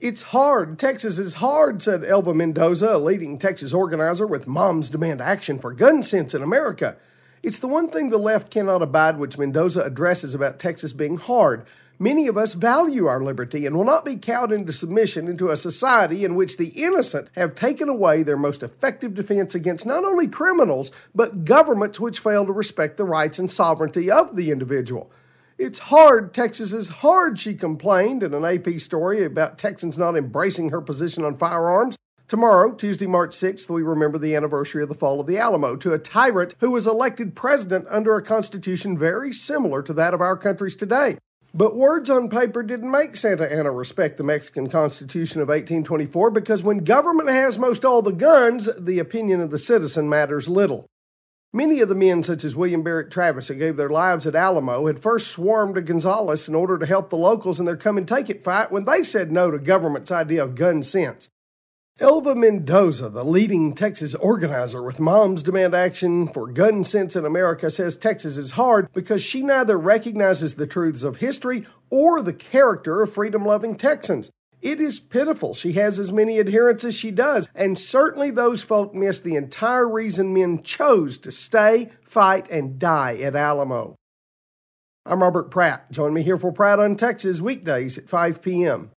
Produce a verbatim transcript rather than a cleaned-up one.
It's hard. Texas is hard, said Elva Mendoza, a leading Texas organizer with Moms Demand Action for Gun Sense in America. It's the one thing the left cannot abide, which Mendoza addresses about Texas being hard. Many of us value our liberty and will not be cowed into submission into a society in which the innocent have taken away their most effective defense against not only criminals, but governments which fail to respect the rights and sovereignty of the individual. It's hard, Texas is hard, she complained in an A P story about Texans not embracing her position on firearms. Tomorrow, Tuesday, March sixth, we remember the anniversary of the fall of the Alamo to a tyrant who was elected president under a constitution very similar to that of our country's today. But words on paper didn't make Santa Anna respect the Mexican Constitution of eighteen twenty-four because when government has most all the guns, the opinion of the citizen matters little. Many of the men, such as William Barrett Travis, who gave their lives at Alamo, had first swarmed to Gonzales in order to help the locals in their come-and-take-it fight when they said no to government's idea of gun sense. Elva Mendoza, the leading Texas organizer with Moms Demand Action for Gun Sense in America, says Texas is hard because she neither recognizes the truths of history or the character of freedom-loving Texans. It is pitiful she has as many adherents as she does, and certainly those folk miss the entire reason men chose to stay, fight, and die at Alamo. I'm Robert Pratt. Join me here for Pratt on Texas weekdays at five p.m.